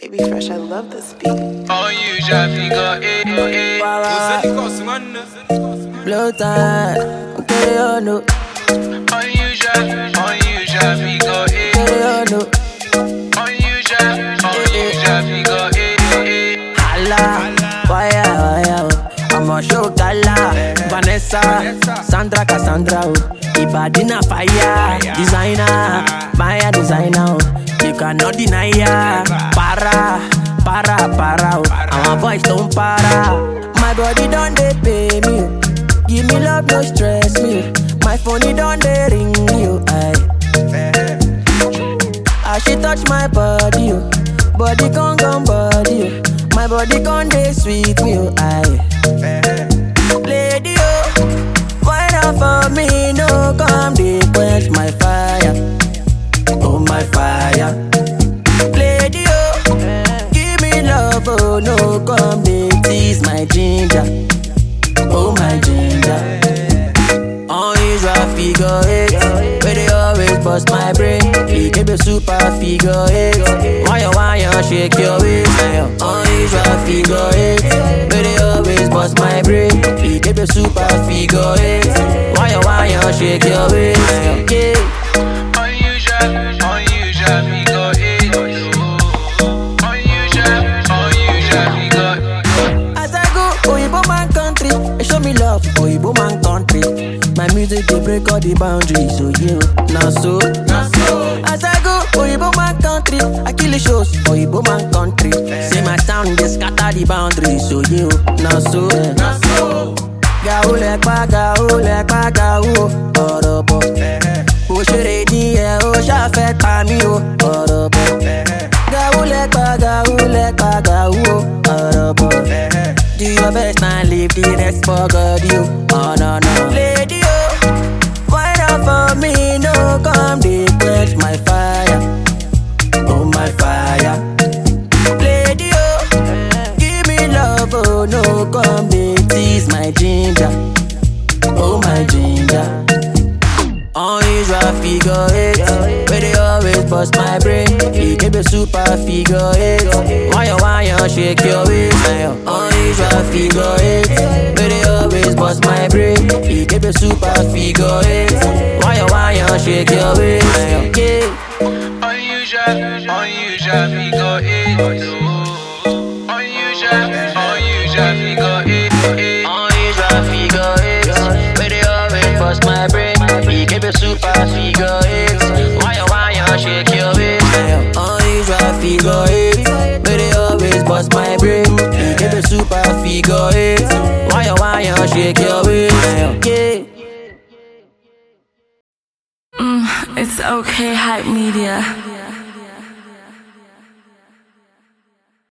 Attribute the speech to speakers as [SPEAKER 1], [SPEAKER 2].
[SPEAKER 1] Baby Fresh, I love this beat.
[SPEAKER 2] On you, Javiga,
[SPEAKER 3] Blow time, okay, oh no.
[SPEAKER 2] On you, Javiga,
[SPEAKER 3] Okay, oh no.
[SPEAKER 2] on you, Javiga,
[SPEAKER 3] Hala, fire, I'ma show Kala, Vanessa, Sandra, Cassandra, Ibadina fire, designer, Maya designer, you cannot deny ya. Para, our voice don't para. My body don't they pay me, give me love, no stress me. My phone it don't they ring you, I she touch my body, body con body, my body con they sweet me, Lady, why not for me? No come they quench my fire, oh my fire. Lady, give me love, oh no come they tease my ginger, oh my ginger. Unusual figure eight, where they always bust my brain. He give a super figure eight. Why you shake your waist? Unusual figure eight, where they always bust my brain. He give a super figure eight. Why you shake your waist? Yeah.
[SPEAKER 2] on you, Javiga,
[SPEAKER 3] As I go, Oyibo man country, they show me love, Oyibo man country. My music they break all the boundaries, so yeah, now so. As I go, Oyibo man country, I kill the shows, Oyibo man country. Say my sound they scatter the boundaries, so yeah, now so. Gaule kwa gao, orobo. O shere di e o sha fe pa mi o, orobo. Gaule kwa gao, orobo. Do your best and leave the rest for God, you. Oh no no, lady, why not for me? No come they quench my fire, oh my fire. Lady, give me love, oh no come they tease my ginger, oh my ginger. Unusual figure eight, where they always bust my brain. He give a super figure eight. Why you shake your waist? Unusual figure eight, where they always bust my brain. He give a super figure eight. Why you shake your waist? Yeah.
[SPEAKER 2] on you, Javiga,
[SPEAKER 3] Unusual figure eight, where they always bust my brain. He give a super figure eight. Why you shake your waist? Unusual figure eight, where they always bust my brain. He give a super figure eight. Why you shake your waist? Yeah.
[SPEAKER 4] It's okay, hype media.